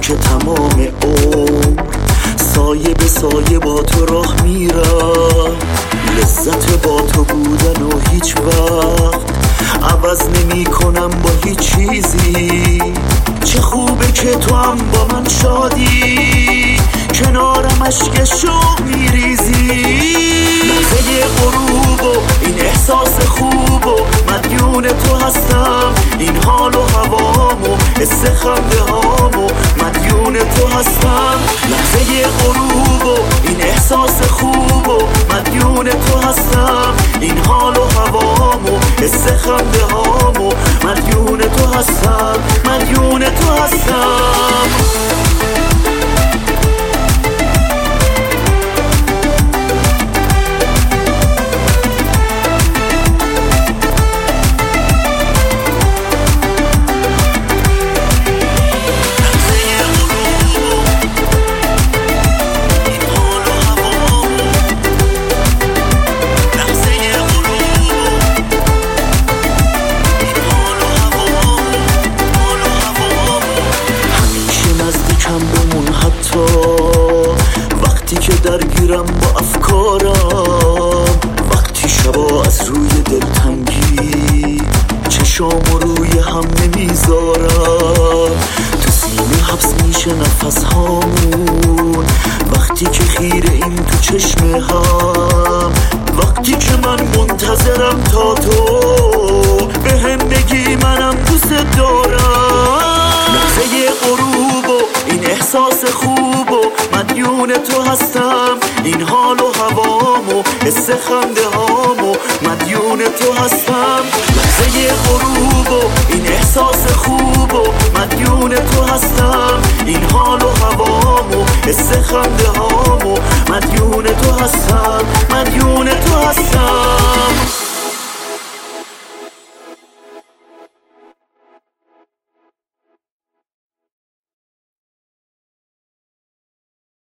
که تمام عمر سایه به سایه با تو راه میرم، لذت با تو بودن و هیچ وقت عوض نمی کنم با هیچ چیزی. چه خوبه که تو هم با من شادی، کنارم اشک شوق میریزی. لحظه غروب و این احساس خوب و مدیون تو هستم، این حال و هوام و حس خنده هام و مدیون تو هستم. لحظه غروب و این احساس خوب و مدیون تو هستم، این حال و هوام و حس خنده هام و مدیون تو هستم، مدیون تو هستم. وقتی که درگیرم با افکارم، وقتی شبا از روی دلتنگی چشامو روی هم نمیذارم، تو سینه حبس میشه نفس هامون، وقتی که خیره این تو چشم هم، وقتی که من منتظرم تا تو به هم بگی منم دوست دارم. لحظه غروب و این احساس خوب و مدیون تو هستم، این حال و هوام و حس خنده هام و مدیون تو هستم. لحظه غروب و این احساس خوب و مدیون تو هستم، این حال و هوام و حس خنده هام و مدیون تو هستم، مدیون تو هستم.